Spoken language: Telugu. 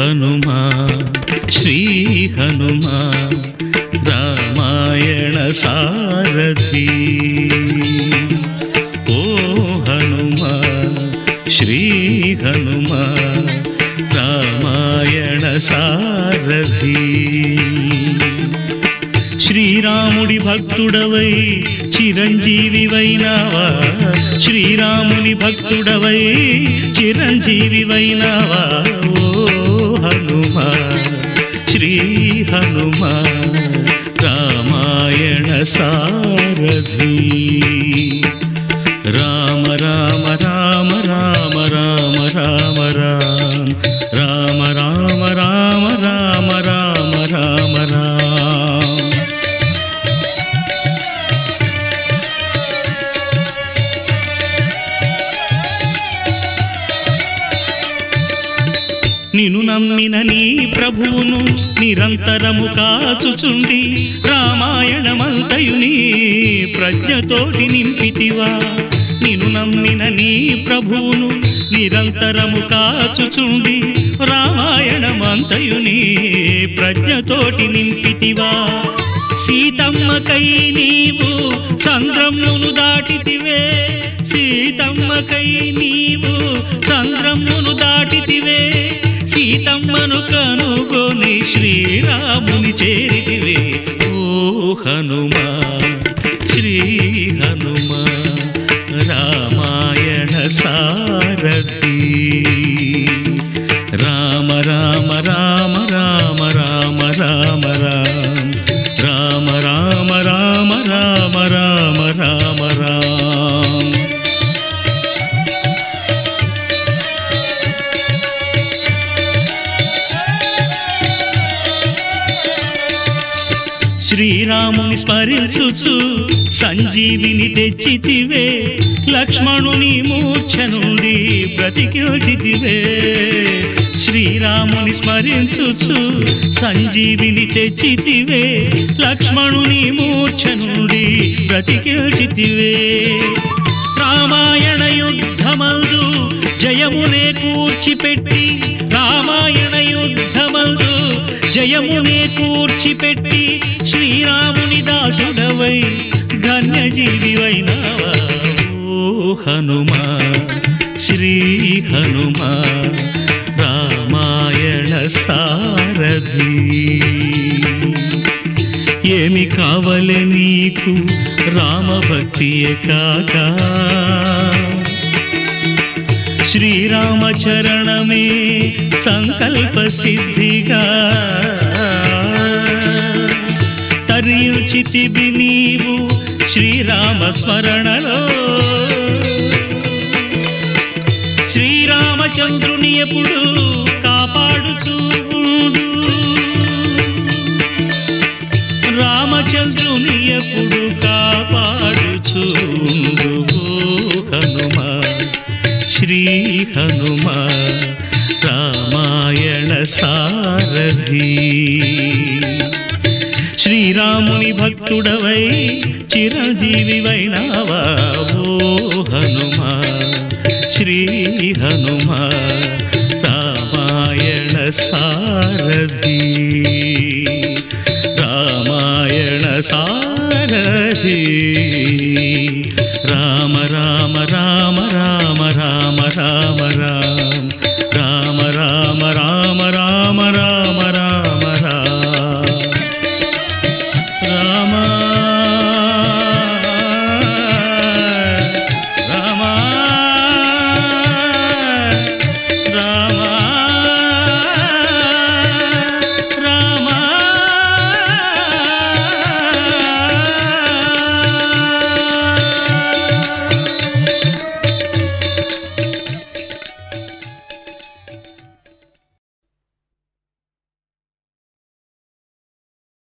హనుమా శ్రీ హనుమా రామాయణ సారథి ఓ హనుమా శ్రీ హనుమా రామాయణ సారథి శ్రీరాముడి భక్తుడవై చిరంజీవివైనావా శ్రీరాముని భక్తుడవై చిరంజీవివైనావా ఓ హనుమా శ్రీ హనుమా రామాయణ సారథి రామ రామ రామ రామ రామ రామ రామ రామ రామ రామ రామ రామ రామ నిన్ను నమ్మిన నీ ప్రభువును నిరంతరము కాచుచుండి రామాయణమంతయు నీ ప్రజ్ఞతోటి నింపితివా నిన్ను నమ్మిన నీ ప్రభువును నిరంతరము కాచుచుండి రామాయణమంతయు నీ ప్రజ్ఞతోటి నింపితివా సీతమ్మకై నీవు సంద్రమును దాటితివే సీతమ్మకై నీవు సంద్రమును దాటితివే సీతమ్మను కనుగొని శ్రీరాముని చేరితివే ఓ హనుమా శ్రీ హనుమా రామాయణ సారథి రామ రామ రామ రామ రామ రామ రామ రామ రామ రామ రామ రామ రామ శ్రీరాముని స్మరించుచు సంజీవిని తెచ్చితివే లక్ష్మణుని మూర్ఛ నుండి బ్రతికిల్చితివే శ్రీరాముని స్మరించుచు సంజీవిని తెచ్చితివే లక్ష్మణుని మూర్ఛ నుండి బ్రతికిల్చితివే రామాయణ యుద్ధమందు జయమునే కూర్చిపెట్టి రామాయణ యుద్ధమందు జయమునే కూర్చిపెట్టి శ్రీరాముని దాసుడవై ధన్యజీవివైనావా ఓ హనుమా శ్రీ హనుమా రామాయణ సారథి ఏమి కావలే నీకు రామభక్తియే కాక శ్రీరామచరణమే సంకల్ప సిద్ధిగా తరించితివి నీవు శ్రీరామ స్మరణలో శ్రీరామచంద్రుని ఎప్పుడు కాపాడుచూ ఉండు రామచంద్రుని ఎప్పుడు కాపాడుచూ ఉండు హనుమా శ్రీ హనుమా రామాయణ సారథి శ్రీరాముని భక్తుడవై చిరంజీవివైనావా ఓ హనుమా శ్రీ హనుమా రామాయణ సారథి రామాయణ సారథి రామ రామ రామ రామ రామ రామ రామ